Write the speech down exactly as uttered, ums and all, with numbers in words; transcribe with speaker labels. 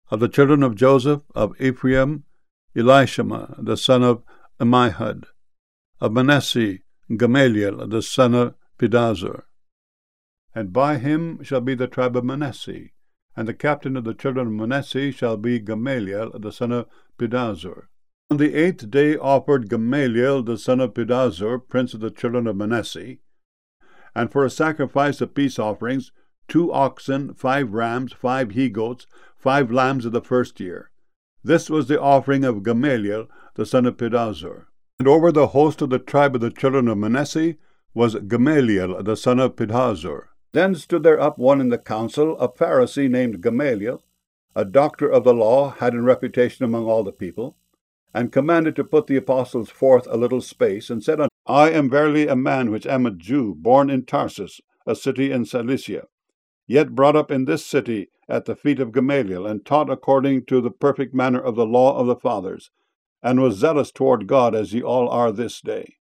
Speaker 1: Of the children of Joseph, of Ephraim, Elishama, the son of Ammihud. Of Manasseh, Gamaliel, the son of Pedahzur. And by him shall be the tribe of Manasseh, and the captain of the children of Manasseh shall be Gamaliel, the son of Pedahzur. On the eighth day offered Gamaliel, the son of Pedahzur, prince of the children of Manasseh, and for a sacrifice of peace offerings, two oxen, five rams, five he-goats, five lambs of the first year. This was the offering of Gamaliel, the son of Pedahzur. And over the host of the tribe of the children of Manasseh was Gamaliel, the son of Pedahzur. Then stood there up one in the council, a Pharisee named Gamaliel, a doctor of the law, had in reputation among all the people, and commanded to put the apostles forth a little space, and said unto them, I am verily a man which am a Jew, born in Tarsus, a city in Cilicia, yet brought up in this city at the feet of Gamaliel, and taught according to the perfect manner of the law of the fathers, and was zealous toward God, as ye all are this day.